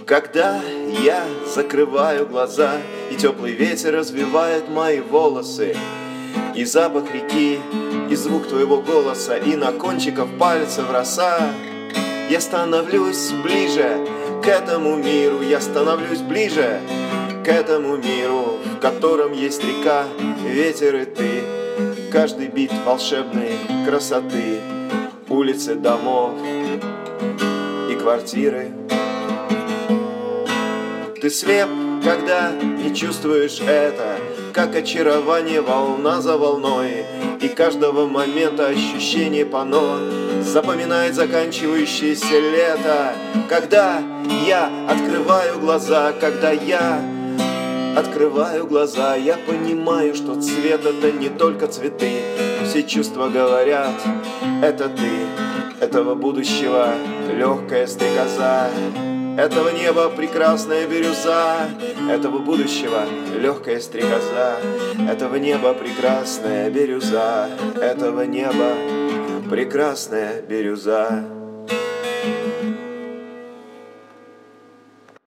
Когда я закрываю глаза, и теплый ветер развивает мои волосы, и запах реки, и звук твоего голоса, и на кончиках пальцев роса, я становлюсь ближе к этому миру, я становлюсь ближе к этому миру, в котором есть река, ветер и ты, каждый бит волшебной красоты, улицы домов и квартиры. Ты слеп, когда не чувствуешь это, как очарование волна за волной, и каждого момента ощущение пано запоминает заканчивающееся лето. Когда я открываю глаза, когда я открываю глаза, я понимаю, что цвет — это не только цветы. Все чувства говорят: это ты, этого будущего легкая стрекоза, этого неба прекрасная бирюза, этого будущего легкая стрекоза, этого неба прекрасная бирюза, этого неба прекрасная бирюза.